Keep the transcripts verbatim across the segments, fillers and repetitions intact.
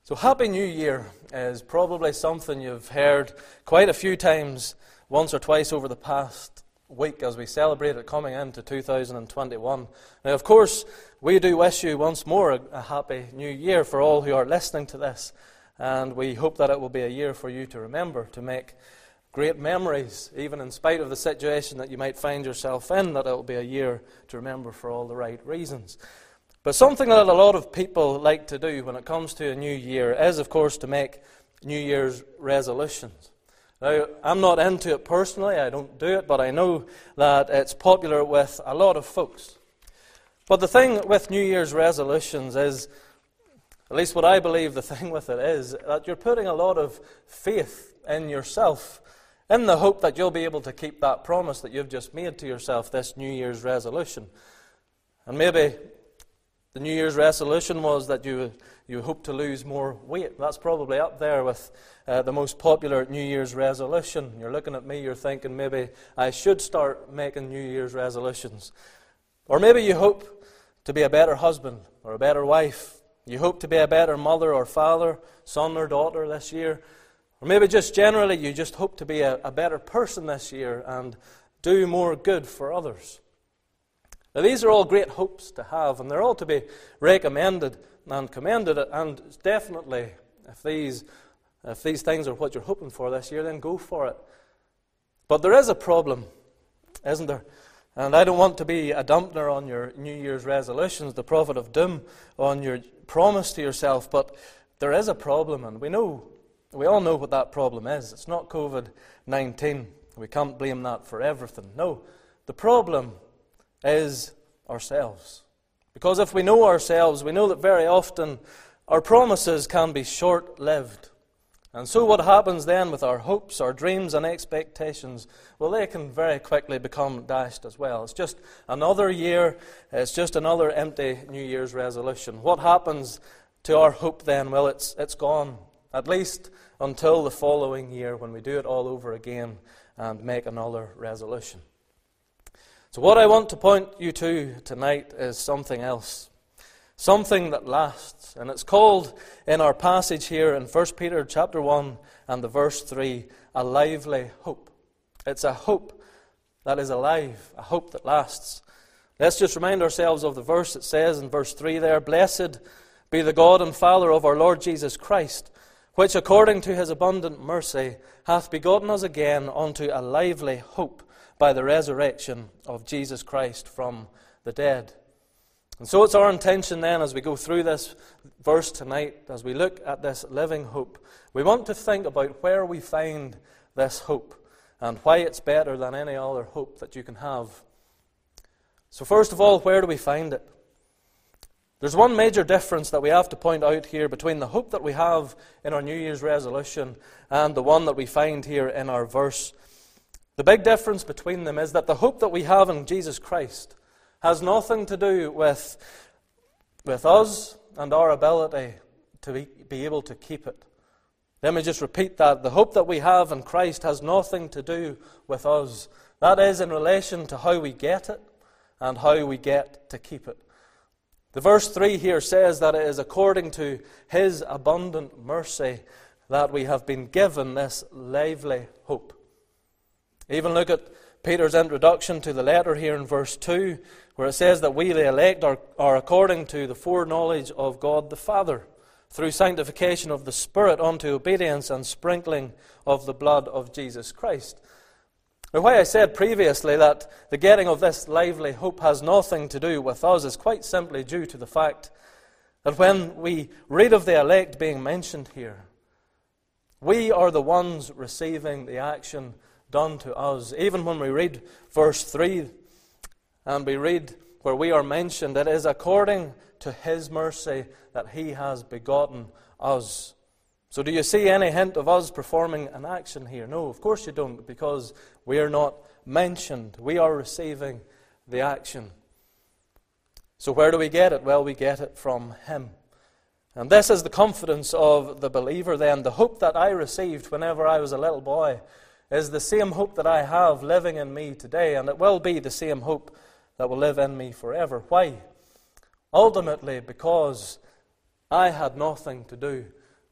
So Happy New Year is probably something you've heard quite a few times, once or twice over the past week as we celebrate it coming into two thousand twenty-one. Now, of course, we do wish you once more a, a Happy New Year for all who are listening to this, and we hope that it will be a year for you to remember, to make great memories, even in spite of the situation that you might find yourself in, that it will be a year to remember for all the right reasons. But something that a lot of people like to do when it comes to a new year is, of course, to make New Year's resolutions. Now, I'm not into it personally, I don't do it, but I know that it's popular with a lot of folks. But the thing with New Year's resolutions is, at least what I believe the thing with it is, that you're putting a lot of faith in yourself, in the hope that you'll be able to keep that promise that you've just made to yourself, this New Year's resolution. And maybe the New Year's resolution was that you you hope to lose more weight. That's probably up there with uh, the most popular New Year's resolution. You're looking at me, you're thinking maybe I should start making New Year's resolutions. Or maybe you hope to be a better husband or a better wife. You hope to be a better mother or father, son or daughter this year. Or maybe just generally you just hope to be a, a better person this year and do more good for others. Now, these are all great hopes to have, and they're all to be recommended and commended. And definitely, if these, if these things are what you're hoping for this year, then go for it. But there is a problem, isn't there? And I don't want to be a dampener on your New Year's resolutions, the prophet of doom, on your promise to yourself. But there is a problem, and we know, we all know what that problem is. It's not covid nineteen. We can't blame that for everything. No, the problem is ourselves. Because if we know ourselves, we know that very often our promises can be short-lived. And so what happens then with our hopes, our dreams and expectations, well, they can very quickly become dashed as well. It's just another year, it's just another empty New Year's resolution. What happens to our hope then? Well, it's it's gone, at least until the following year when we do it all over again and make another resolution. So what I want to point you to tonight is something else, something that lasts. And it's called, in our passage here in First Peter chapter one and the verse three, a lively hope. It's a hope that is alive, a hope that lasts. Let's just remind ourselves of the verse. It says in verse three there, "Blessed be the God and Father of our Lord Jesus Christ, which according to his abundant mercy hath begotten us again unto a lively hope, by the resurrection of Jesus Christ from the dead." And so it's our intention then, as we go through this verse tonight, as we look at this living hope, we want to think about where we find this hope and why it's better than any other hope that you can have. So first of all, where do we find it? There's one major difference that we have to point out here between the hope that we have in our New Year's resolution and the one that we find here in our verse. The big difference between them is that the hope that we have in Jesus Christ has nothing to do with, with us and our ability to be, be able to keep it. Let me just repeat that. The hope that we have in Christ has nothing to do with us. That is in relation to how we get it and how we get to keep it. The verse three here says that it is according to his abundant mercy that we have been given this lively hope. Even look at Peter's introduction to the letter here in verse two, where it says that we, the elect, are, are according to the foreknowledge of God the Father, through sanctification of the Spirit unto obedience and sprinkling of the blood of Jesus Christ. Now, why I said previously that the getting of this lively hope has nothing to do with us is quite simply due to the fact that when we read of the elect being mentioned here, we are the ones receiving the action done to us. Even when we read verse three and we read where we are mentioned, it is according to his mercy that he has begotten us. So do you see any hint of us performing an action here? No, of course you don't, because we are not mentioned. We are receiving the action. So where do we get it? Well, we get it from him. And this is the confidence of the believer then. The hope that I received whenever I was a little boy is the same hope that I have living in me today, and it will be the same hope that will live in me forever. Why? Ultimately, because I had nothing to do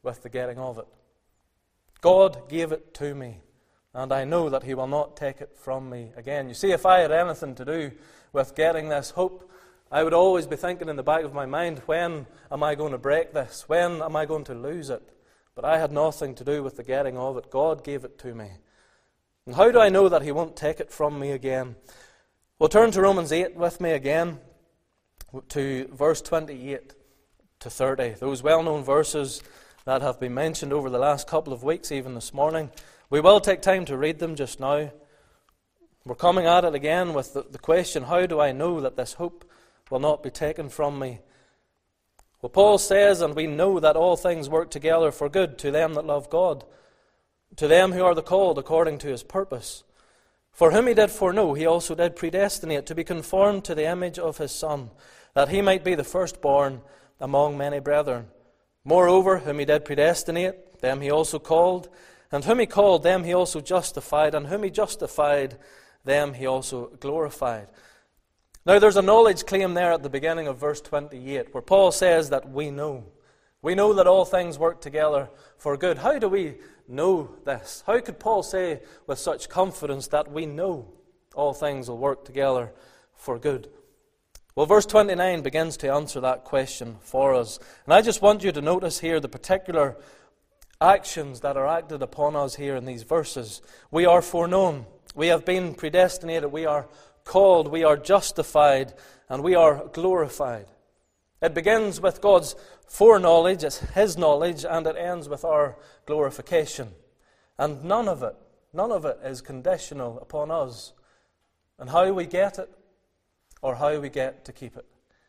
with the getting of it. God gave it to me, and I know that He will not take it from me again. You see, if I had anything to do with getting this hope, I would always be thinking in the back of my mind, when am I going to break this? When am I going to lose it? But I had nothing to do with the getting of it. God gave it to me. And how do I know that He won't take it from me again? Well, turn to Romans eight with me again, to verse twenty-eight to thirty. Those well-known verses that have been mentioned over the last couple of weeks, even this morning. We will take time to read them just now. We're coming at it again with the, the question, how do I know that this hope will not be taken from me? Well, Paul says, and we know that all things work together for good to them that love God, to them who are the called according to His purpose. For whom He did foreknow, He also did predestinate to be conformed to the image of His Son, that He might be the firstborn among many brethren. Moreover, whom He did predestinate, them He also called, and whom He called, them He also justified, and whom He justified, them He also glorified. Now there's a knowledge claim there at the beginning of verse twenty-eight, where Paul says that we know. We know that all things work together for good. How do we know this? How could Paul say with such confidence that we know all things will work together for good? Well, verse twenty-nine begins to answer that question for us. And I just want you to notice here the particular actions that are acted upon us here in these verses. We are foreknown. We have been predestinated. We are called. We are justified. And we are glorified. It begins with God's foreknowledge, it's His knowledge, and it ends with our glorification. And none of it, none of it is conditional upon us and how we get it or how we get to keep it.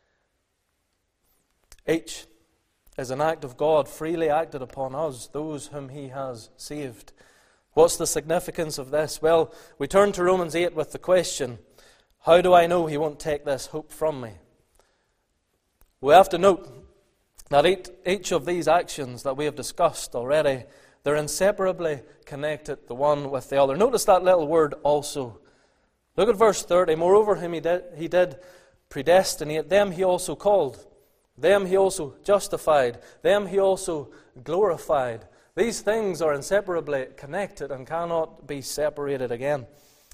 Each is an act of God freely acted upon us, those whom He has saved. What's the significance of this? Well, we turn to Romans eight with the question, how do I know He won't take this hope from me? We have to note that each of these actions that we have discussed already, they're inseparably connected, the one with the other. Notice that little word also. Look at verse thirty. Moreover, whom he did, he did predestinate, them He also called. Them He also justified. Them He also glorified. These things are inseparably connected and cannot be separated again.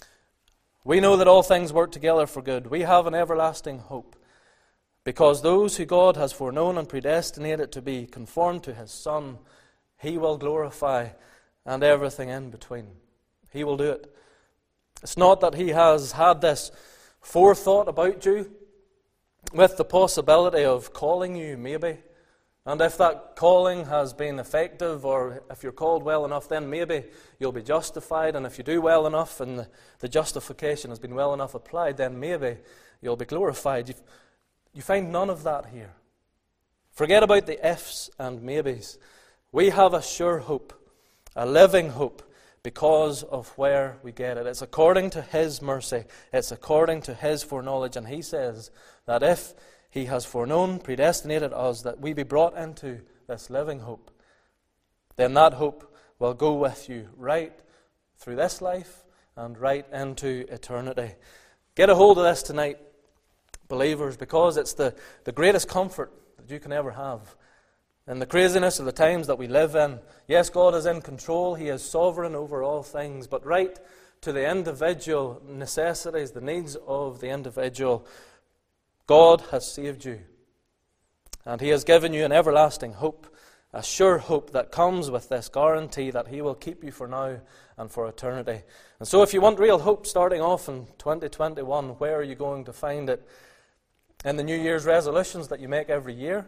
We know that all things work together for good. We have an everlasting hope. Because those who God has foreknown and predestinated to be conformed to His Son, He will glorify, and everything in between. He will do it. It's not that He has had this forethought about you with the possibility of calling you, maybe. And if that calling has been effective, or if you're called well enough, then maybe you'll be justified. And if you do well enough and the, the justification has been well enough applied, then maybe you'll be glorified. You've, You find none of that here. Forget about the ifs and maybes. We have a sure hope, a living hope, because of where we get it. It's according to His mercy. It's according to His foreknowledge. And He says that if He has foreknown, predestinated us, that we be brought into this living hope, then that hope will go with you right through this life and right into eternity. Get a hold of this tonight, believers, because it's the, the greatest comfort that you can ever have. In the craziness of the times that we live in, yes, God is in control. He is sovereign over all things. But right to the individual necessities, the needs of the individual, God has saved you. And He has given you an everlasting hope, a sure hope that comes with this guarantee that He will keep you for now and for eternity. And so if you want real hope starting off in twenty twenty-one, where are you going to find it? In the New Year's resolutions that you make every year?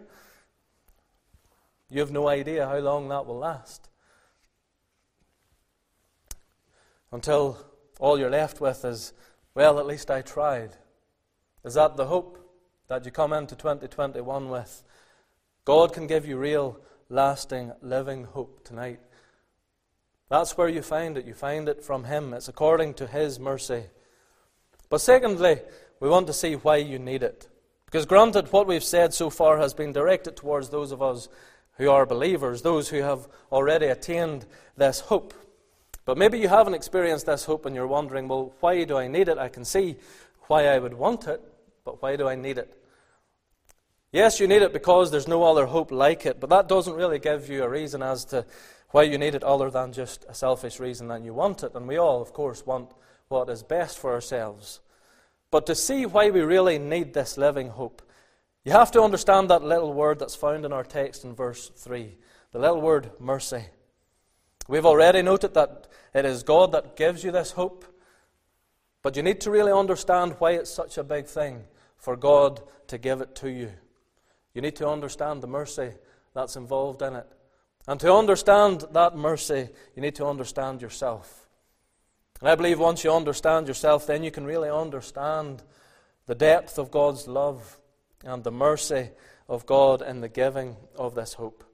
You have no idea how long that will last. Until all you're left with is, well, at least I tried. Is that the hope that you come into twenty twenty-one with? God can give you real, lasting, living hope tonight. That's where you find it. You find it from Him. It's according to His mercy. But secondly, we want to see why you need it. Because granted, what we've said so far has been directed towards those of us who are believers, those who have already attained this hope. But maybe you haven't experienced this hope and you're wondering, well, why do I need it? I can see why I would want it, but why do I need it? Yes, you need it because there's no other hope like it, but that doesn't really give you a reason as to why you need it other than just a selfish reason that you want it. And we all, of course, want what is best for ourselves. But to see why we really need this living hope, you have to understand that little word that's found in our text in verse three, the little word mercy. We've already noted that it is God that gives you this hope, but you need to really understand why it's such a big thing for God to give it to you. You need to understand the mercy that's involved in it. And to understand that mercy, you need to understand yourself. And I believe once you understand yourself, then you can really understand the depth of God's love and the mercy of God in the giving of this hope.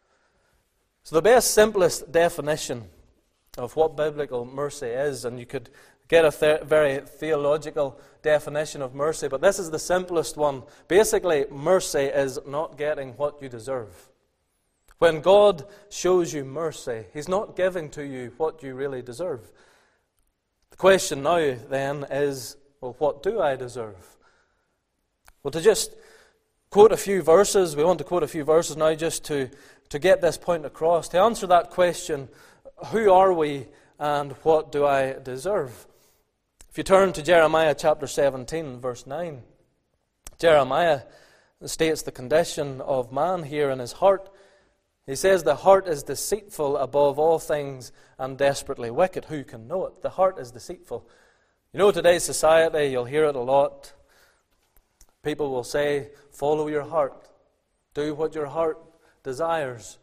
So the best, simplest definition of what biblical mercy is, and you could get a th- very theological definition of mercy, but this is the simplest one. Basically, mercy is not getting what you deserve. When God shows you mercy, He's not giving to you what you really deserve. The question now, then, is, well, what do I deserve? Well, to just quote a few verses, we want to quote a few verses now just to, to get this point across. To answer that question, who are we and what do I deserve? If you turn to Jeremiah chapter seventeen, verse nine, Jeremiah states the condition of man here in his heart. He says, the heart is deceitful above all things and desperately wicked. Who can know it? The heart is deceitful. You know, today's society, you'll hear it a lot. People will say, follow your heart. Do what your heart desires.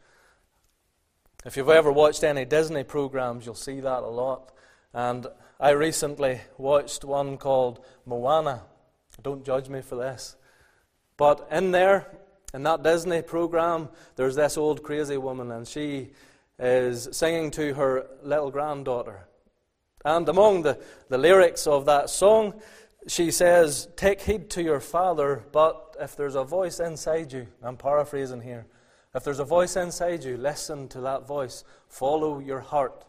If you've ever watched any Disney programs, you'll see that a lot. And I recently watched one called Moana. Don't judge me for this. But in there, in that Disney program, there's this old crazy woman, and she is singing to her little granddaughter. And among the, the lyrics of that song, she says, take heed to your father, but if there's a voice inside you, I'm paraphrasing here, if there's a voice inside you, listen to that voice, follow your heart.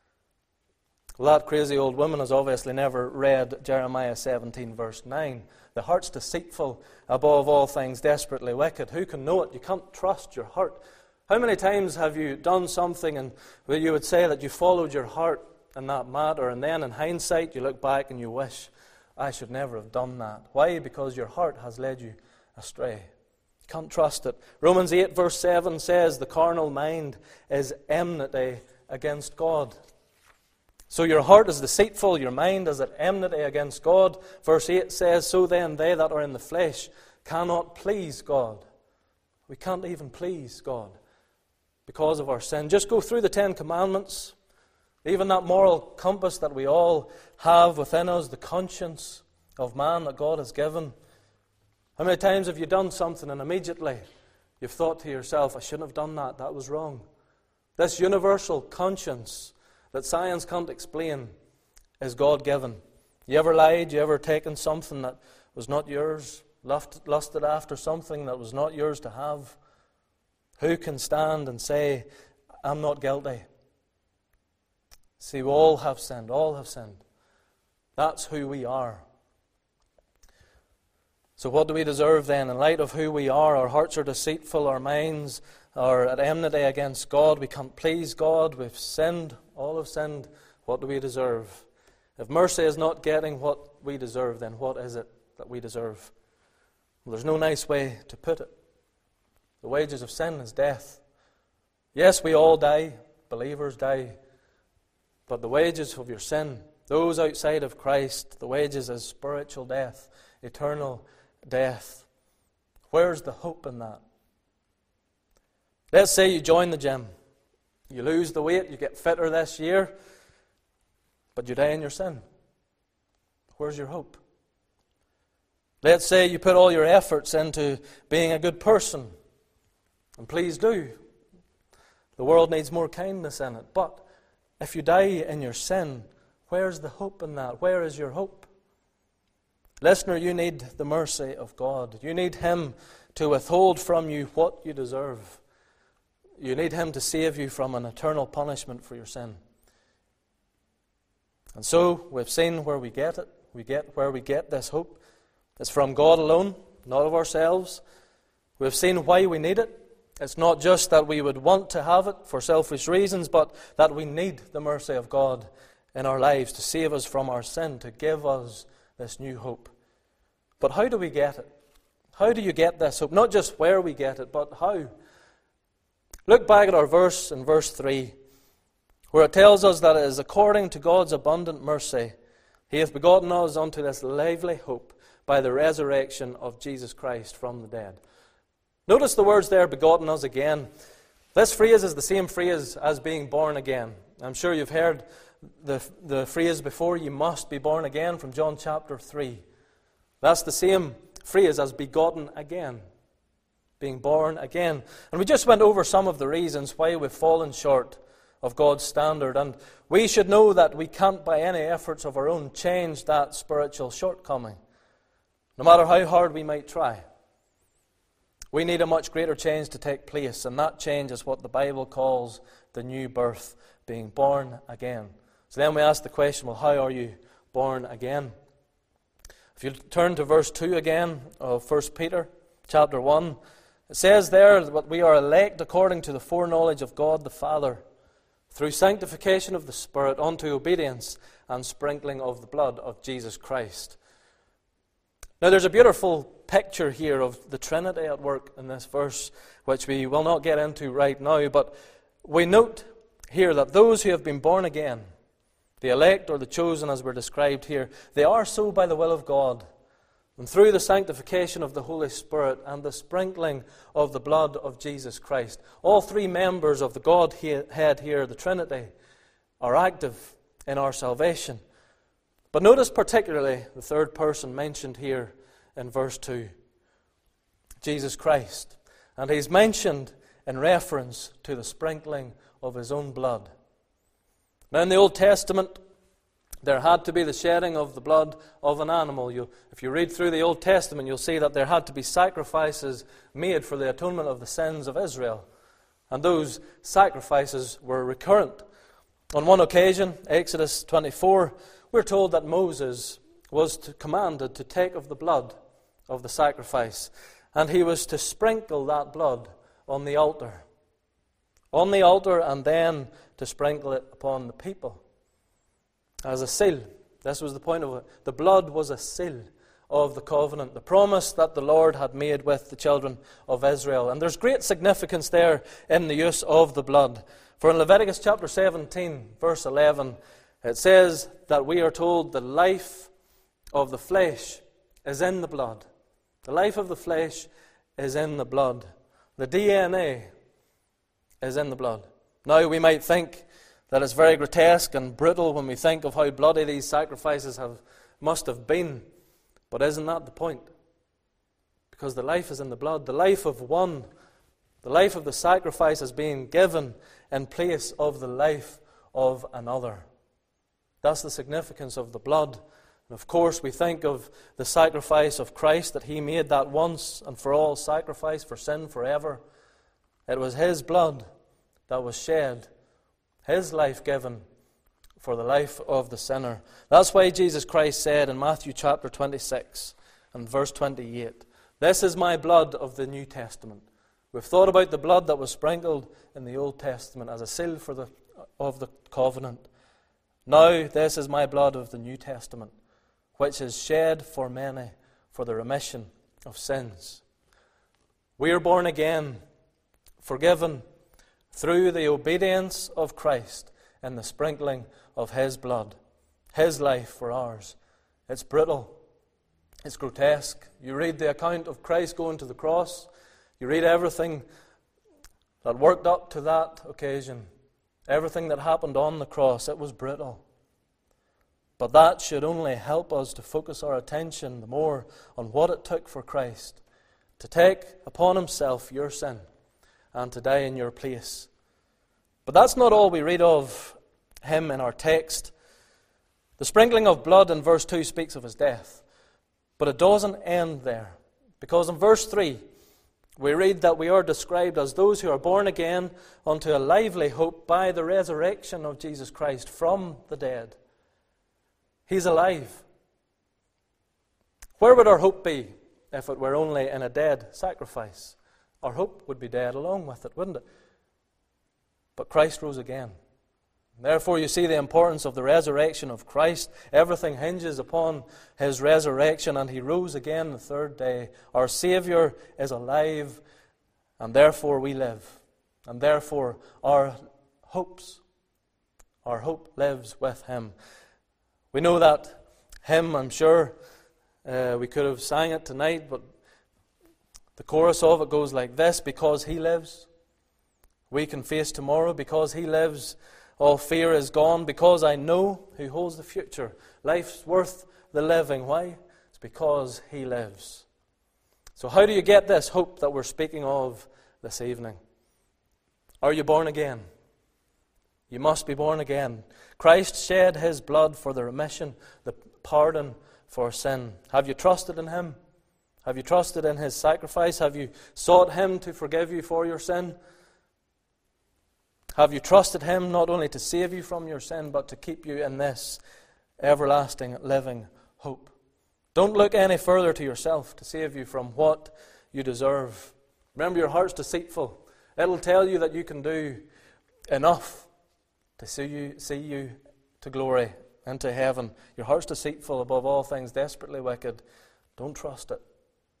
Well, that crazy old woman has obviously never read Jeremiah seventeen, verse nine. The heart's deceitful above all things, desperately wicked. Who can know it? You can't trust your heart. How many times have you done something and where you would say that you followed your heart in that matter, and then in hindsight you look back and you wish, I should never have done that. Why? Because your heart has led you astray. You can't trust it. Romans eight, verse seven says, the carnal mind is enmity against God. So your heart is deceitful, your mind is at enmity against God. Verse eight says, so then they that are in the flesh cannot please God. We can't even please God because of our sin. Just go through the Ten Commandments, even that moral compass that we all have within us, the conscience of man that God has given. How many times have you done something and immediately you've thought to yourself, I shouldn't have done that, that was wrong. This universal conscience that science can't explain is God-given. You ever lied? You ever taken something that was not yours? Lusted after something that was not yours to have? Who can stand and say, I'm not guilty? See, we all have sinned. All have sinned. That's who we are. So what do we deserve then? In light of who we are, our hearts are deceitful, our minds are at enmity against God. We can't please God. We've sinned. All have sinned. What do we deserve? If mercy is not getting what we deserve, then what is it that we deserve? Well, there's no nice way to put it. The wages of sin is death. Yes, we all die. Believers die. But the wages of your sin, those outside of Christ, the wages is spiritual death, eternal death. Where's the hope in that? Let's say you join the gym. You lose the weight, you get fitter this year, but you die in your sin. Where's your hope? Let's say you put all your efforts into being a good person. And please do. The world needs more kindness in it. But if you die in your sin, where's the hope in that? Where is your hope? Listener, you need the mercy of God. You need Him to withhold from you what you deserve. You need Him to save you from an eternal punishment for your sin. And so, we've seen where we get it. We get where we get this hope. It's from God alone, not of ourselves. We've seen why we need it. It's not just that we would want to have it for selfish reasons, but that we need the mercy of God in our lives to save us from our sin, to give us this new hope. But how do we get it? How do you get this hope? Not just where we get it, but how. Look back at our verse in verse three, where it tells us that it is according to God's abundant mercy, He hath begotten us unto this lively hope by the resurrection of Jesus Christ from the dead. Notice the words there, begotten us again. This phrase is the same phrase as being born again. I'm sure you've heard the, the phrase before, you must be born again, from John chapter three. That's the same phrase as begotten again, being born again. And we just went over some of the reasons why we've fallen short of God's standard. And we should know that we can't by any efforts of our own change that spiritual shortcoming, no matter how hard we might try. We need a much greater change to take place, and that change is what the Bible calls the new birth, being born again. So then we ask the question, well, how are you born again? If you turn to verse two again of First Peter chapter one, it says there that we are elect according to the foreknowledge of God the Father, through sanctification of the Spirit unto obedience and sprinkling of the blood of Jesus Christ. Now there's a beautiful picture here of the Trinity at work in this verse, which we will not get into right now, but we note here that those who have been born again, the elect or the chosen as we're described here, they are so by the will of God, and through the sanctification of the Holy Spirit and the sprinkling of the blood of Jesus Christ. All three members of the Godhead here, the Trinity, are active in our salvation. But notice particularly the third person mentioned here in verse two, Jesus Christ. And he's mentioned in reference to the sprinkling of his own blood. Now in the Old Testament, there had to be the shedding of the blood of an animal. You, if you read through the Old Testament, you'll see that there had to be sacrifices made for the atonement of the sins of Israel. And those sacrifices were recurrent. On one occasion, Exodus twenty-four, we're told that Moses was to, commanded to take of the blood of the sacrifice, and he was to sprinkle that blood on the altar. On the altar, and then to sprinkle it upon the people as a seal. This was the point of it. The blood was a seal of the covenant, the promise that the Lord had made with the children of Israel. And there's great significance there in the use of the blood. For in Leviticus chapter seventeen, verse eleven, it says that we are told the life of the flesh is in the blood. The life of the flesh is in the blood. The D N A is in the blood. Now we might think that it's very grotesque and brutal when we think of how bloody these sacrifices have must have been. But isn't that the point? Because the life is in the blood. The life of one, the life of the sacrifice is being given in place of the life of another. That's the significance of the blood. And of course, we think of the sacrifice of Christ, that He made that once and for all sacrifice for sin forever. It was His blood that was shed, His life given for the life of the sinner. That's why Jesus Christ said in Matthew chapter twenty-six and verse twenty-eight, "This is my blood of the New Testament." We've thought about the blood that was sprinkled in the Old Testament as a seal for the, of the covenant. Now this is my blood of the New Testament, which is shed for many for the remission of sins. We are born again, forgiven, through the obedience of Christ and the sprinkling of His blood, His life for ours. It's brutal. It's grotesque. You read the account of Christ going to the cross. You read everything that worked up to that occasion. Everything that happened on the cross. It was brutal. But that should only help us to focus our attention the more on what it took for Christ to take upon Himself your sin and to die in your place. But that's not all we read of Him in our text. The sprinkling of blood in verse two speaks of His death. But it doesn't end there. Because in verse three, we read that we are described as those who are born again unto a lively hope by the resurrection of Jesus Christ from the dead. He's alive. Where would our hope be if it were only in a dead sacrifice? our hope would be dead along with it, wouldn't it? But Christ rose again. Therefore, you see the importance of the resurrection of Christ. Everything hinges upon his resurrection, and he rose again the third day. Our Savior is alive, and therefore we live. And therefore our hopes, our hope lives with him. We know that hymn, I'm sure uh, we could have sang it tonight, but the chorus of it goes like this: because he lives, we can face tomorrow. Because he lives, all fear is gone. Because I know who holds the future. Life's worth the living. Why? It's because he lives. So how do you get this hope that we're speaking of this evening? Are you born again? You must be born again. Christ shed his blood for the remission, the pardon for sin. Have you trusted in him? Have you trusted in his sacrifice? Have you sought him to forgive you for your sin? Have you trusted him not only to save you from your sin, but to keep you in this everlasting living hope? Don't look any further to yourself to save you from what you deserve. Remember, your heart's deceitful. It'll tell you that you can do enough to see you, see you to glory, into heaven. Your heart's deceitful, above all things, desperately wicked. Don't trust it.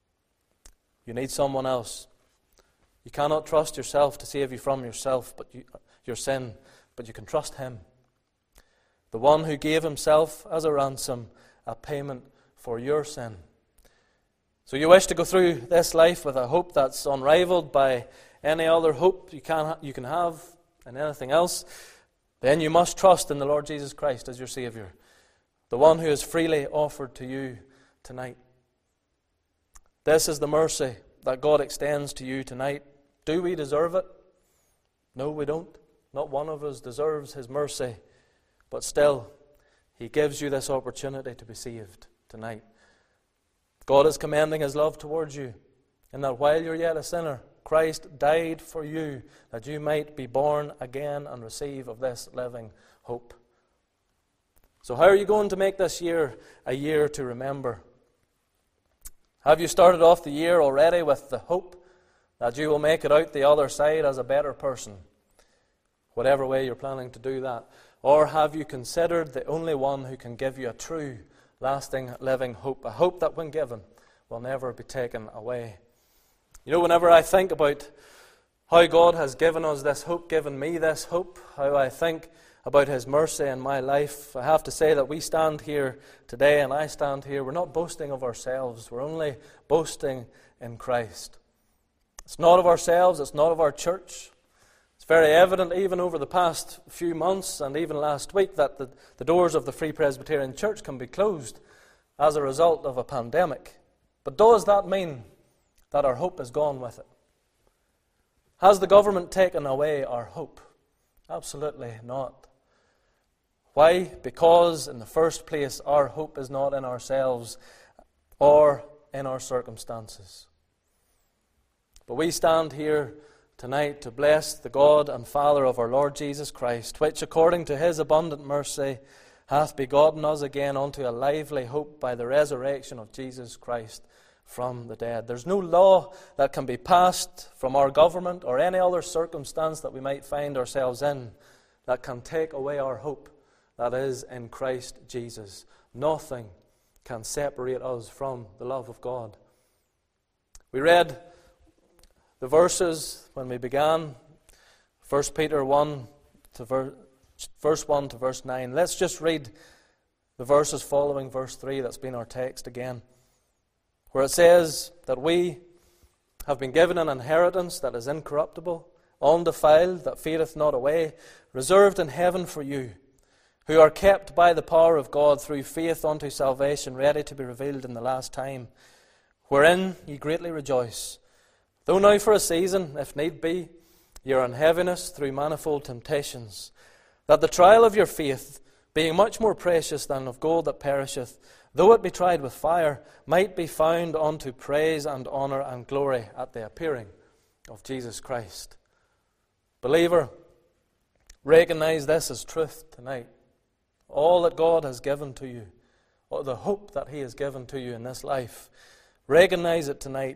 You need someone else. You cannot trust yourself to save you from yourself, but you, your sin, but you can trust him. The one who gave himself as a ransom, a payment for your sin. So you wish to go through this life with a hope that's unrivaled by any other hope you can, you can have and anything else, then you must trust in the Lord Jesus Christ as your Savior, the one who is freely offered to you tonight. This is the mercy that God extends to you tonight. Do we deserve it? No, we don't. Not one of us deserves his mercy. But still, he gives you this opportunity to be saved tonight. God is commending his love towards you, in that while you're yet a sinner, Christ died for you, that you might be born again and receive of this living hope. So how are you going to make this year a year to remember? Have you started off the year already with the hope that you will make it out the other side as a better person? Whatever way you're planning to do that. Or have you considered the only one who can give you a true, lasting, living hope? A hope that when given will never be taken away. You know, whenever I think about how God has given us this hope, given me this hope, how I think about his mercy in my life, I have to say that we stand here today, and I stand here, we're not boasting of ourselves, we're only boasting in Christ. It's not of ourselves, it's not of our church. It's very evident even over the past few months and even last week that the, the doors of the Free Presbyterian Church can be closed as a result of a pandemic. But does that mean that our hope is gone with it? Has the government taken away our hope? Absolutely not. Why? Because in the first place, our hope is not in ourselves or in our circumstances. But we stand here tonight to bless the God and Father of our Lord Jesus Christ, which according to his abundant mercy hath begotten us again unto a lively hope by the resurrection of Jesus Christ from the dead. There's no law that can be passed from our government or any other circumstance that we might find ourselves in that can take away our hope that is in Christ Jesus. Nothing can separate us from the love of God. We read the verses when we began, First Peter one to ver- verse one to verse nine. Let's just read the verses following verse three. That's been our text again, where it says that we have been given an inheritance that is incorruptible, undefiled, that fadeth not away, reserved in heaven for you, who are kept by the power of God through faith unto salvation, ready to be revealed in the last time, wherein ye greatly rejoice, though now for a season, if need be, ye are in heaviness through manifold temptations, that the trial of your faith, being much more precious than of gold that perisheth, though it be tried with fire, might be found unto praise and honour and glory at the appearing of Jesus Christ. Believer, recognize this as truth tonight. All that God has given to you, or the hope that he has given to you in this life, recognize it tonight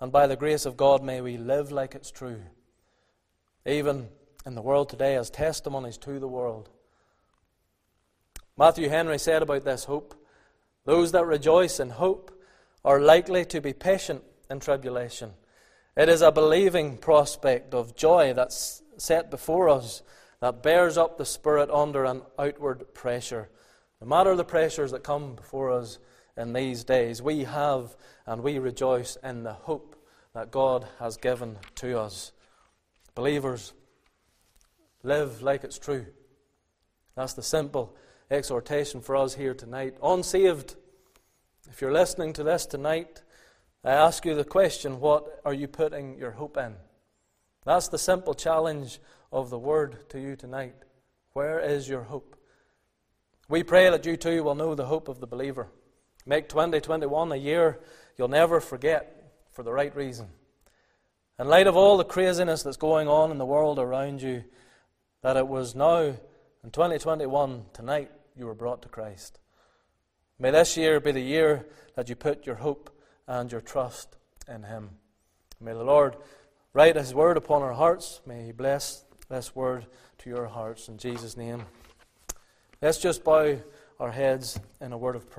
and by the grace of God may we live like it's true, even in the world today, as testimonies to the world. Matthew Henry said about this hope, "Those that rejoice in hope are likely to be patient in tribulation. It is a believing prospect of joy that's set before us, that bears up the spirit under an outward pressure." No matter the pressures that come before us in these days, we have and we rejoice in the hope that God has given to us. Believers, live like it's true. That's the simple exhortation for us here tonight. Unsaved, if you're listening to this tonight, I ask you the question, what are you putting your hope in? That's the simple challenge of the Word to you tonight. Where is your hope? We pray that you too will know the hope of the believer. Make twenty twenty-one a year you'll never forget for the right reason. In light of all the craziness that's going on in the world around you, that it was now in twenty twenty-one, tonight, you were brought to Christ. May this year be the year that you put your hope and your trust in Him. May the Lord write His word upon our hearts. May He bless this word to your hearts in Jesus' name. Let's just bow our heads in a word of prayer.